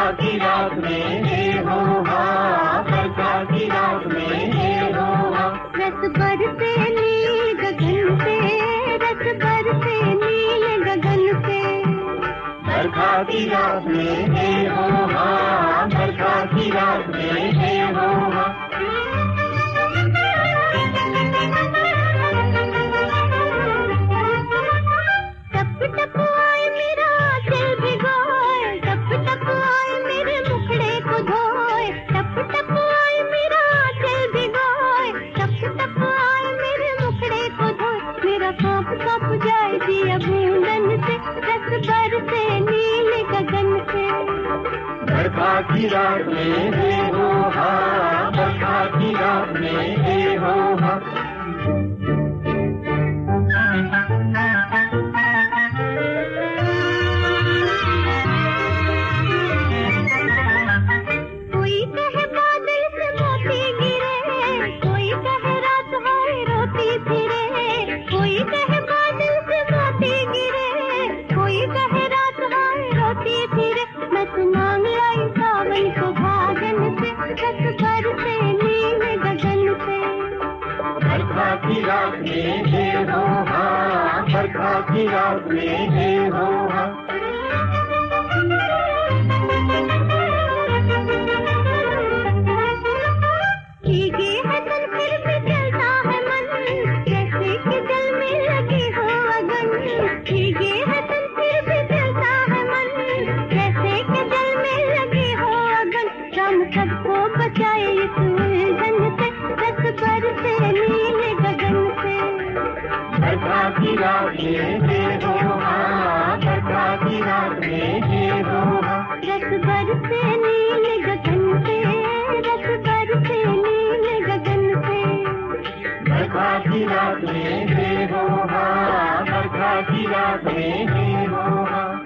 की रात में हे हो हा, बरखा की रात में हे हो हा। रस बरसे नील गगन से, रस बरसे नील गगन से। बरखा की रात में हे हो हा, बरखा की रात में हे हो हा। टप टप आए मेरा दिल भिगोए, टप टप आए मेरे मुखड़े को धोए। टप टप आए मेरा दिल भिगोए, टप टप आए मेरे मुखड़े को धोए। मेरा कांप कांप जाए दिया बूंदन से, रस बरसे नील गगन से। बरखा की रात में हे हो हा, बरखा की रात में हे हो हा। कोई कहे बादल से मोती गिरे, कोई कहे रात हाय रोती फिरे। कोई कहे बादल से मोती गिरे, कोई कहे रात हाय रोती फिरे। मैं सुनांग लाई सावन को भागन से, रस बरसे नील गगन से। बरखा की रात में हे हो हा, बरखा की रात में हे हो हा। भीगे है तन फिर भी जलता है मन, जैसे कि जल में लगी हो अगन। भीगे है तन फिर भी जलता है मन, जैसे कि जल में लगी हो अगन। राम सबको बचाए इस उलझन से, रस बरसे नील गगन से। बरखा की रात में हे हो हा, बरखा की रात में हे हो हा। रस बरसे नील गगन से, रस बरसे नील गगन से। बरखा की रात में हे हो हा, बरखा की रात में हे हो हा।